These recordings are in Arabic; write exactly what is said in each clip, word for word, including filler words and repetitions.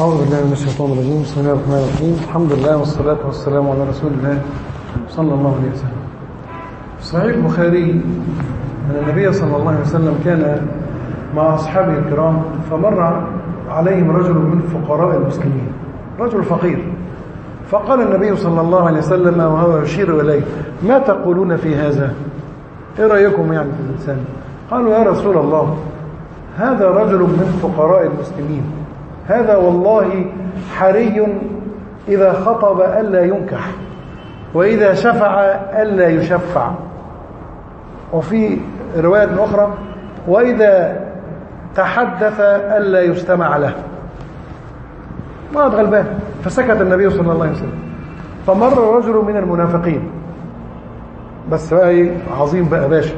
أعوذ بالله من الشيطان الرجيم. بسم الله الرحمن الرحيم. الحمد لله والصلاة والسلام على رسول الله صلى الله عليه وسلم. في صحيح البخاري أن النبي صلى الله عليه وسلم كان مع أصحابه الكرام، فمر عليهم رجل من فقراء المسلمين، رجل فقير، فقال النبي صلى الله عليه وسلم وهو يشير إليه: ما تقولون في هذا؟ إيه رأيكم يعني في الإنسان؟ قالوا: يا رسول الله، هذا رجل من فقراء المسلمين، هذا والله حري إذا خطب ألا ينكح، وإذا شفع ألا يشفع، وفي رواية أخرى: وإذا تحدث ألا يستمع له. مرض غلبان. فسكت النبي صلى الله عليه وسلم. فمر رجل من المنافقين، بس بقى ايه عظيم بقى باشا،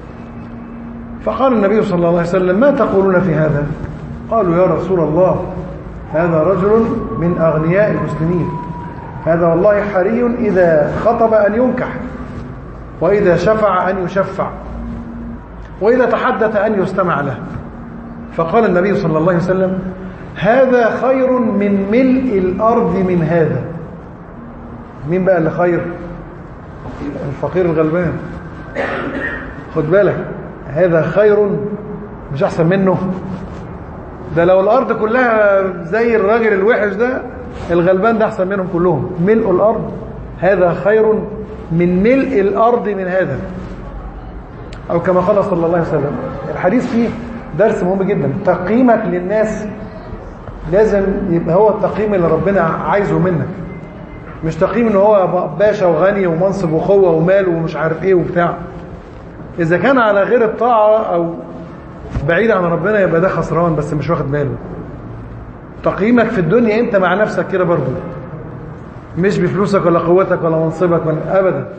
فقال النبي صلى الله عليه وسلم: ما تقولون في هذا؟ قالوا: يا رسول الله، هذا رجل من أغنياء المسلمين، هذا والله حري إذا خطب أن ينكح، وإذا شفع أن يشفع، وإذا تحدث أن يستمع له. فقال النبي صلى الله عليه وسلم: هذا خير من ملء الأرض من هذا. مين بقى اللي خير؟ الفقير الغلبان. خد بالك، هذا خير مش أحسن منه. ده لو الأرض كلها زي الراجل الوحش ده، الغلبان ده أحسن منهم كلهم. ملء الأرض، هذا خير من ملء الأرض من هذا، أو كما قال صلى الله عليه وسلم. الحديث فيه درس مهم جدا. تقييمك للناس لازم يبقى هو التقييم اللي ربنا عايزه منك، مش تقييم ان هو باشا وغني ومنصب وقوة ومال ومش عارف ايه وبتاع. اذا كان على غير الطاعة او بعيد عن ربنا يبقى ده خسران، بس مش واخد باله. تقييمك في الدنيا انت مع نفسك كده برضه، مش بفلوسك ولا قوتك ولا منصبك ولا ابدا.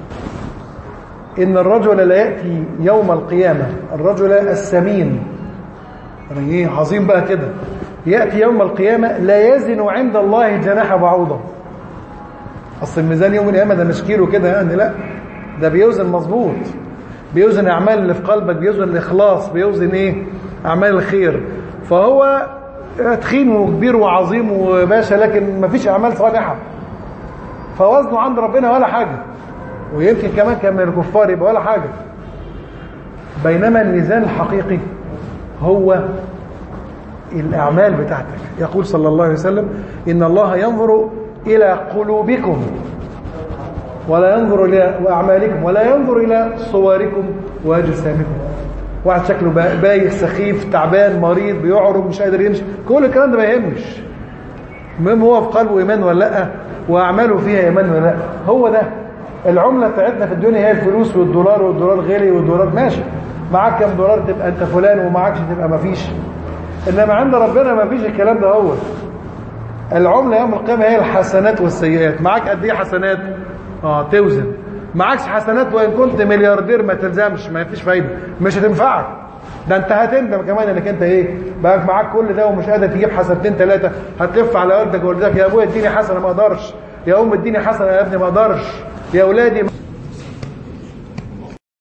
ان الرجل لا يأتي يوم القيامة، الرجل السمين، يعني ايه عظيم بقى كده، يأتي يوم القيامة لا يزن عند الله جناح بعوضة. أصل الميزان يوم القيامة ده مش كيلو كده يعني، لا، ده بيوزن مظبوط، بيوزن أعمال اللي في قلبك، بيوزن الإخلاص، بيوزن إيه؟ أعمال الخير. فهو تخين وكبير وعظيم وباشا، لكن مفيش أعمال صالحة، فوزنه عند ربنا ولا حاجة، ويمكن كمان كان من الكفار يبقى ولا حاجة. بينما الميزان الحقيقي هو الأعمال بتاعتك. يقول صلى الله عليه وسلم: إن الله ينظر إلى قلوبكم ولا ينظر إلى أعمالكم ولا ينظر إلى صوركم وأجسامكم. واحد شكله بايخ، سخيف، تعبان، مريض، بيعرج، مش قادر يمشي، كل الكلام ده ما يهمش. المهم هو في قلبه إيمان ولا لأ، وأعماله فيها إيمان ولا لأ. هو ده العملة بتاعتنا في الدنيا، هي الفلوس والدولار، والدولار غالي والدولار ماشي، معاك كم دولار تبقى أنت فلان، ومعاكش تبقى مفيش. إنما عند ربنا ما فيش الكلام ده. هو العملة يوم القيامة هي الحسنات والسيئات. معاك قد ايه حسنات؟ اه توزن. معاكش حسنات وإن كنت ملياردير ما تلزمش، ما فيش فايدة، مش هتنفعك. ده انت هتندم كمان انك انت ايه بقى معاك كل ده ومش قادر تجيب حسنتين ثلاثة. هتلف على والدك ووالدتك: يا ابويا اديني حسنة، ما اقدرش. يا ام اديني حسنة، يا ابني ما اقدرش. يا اولادي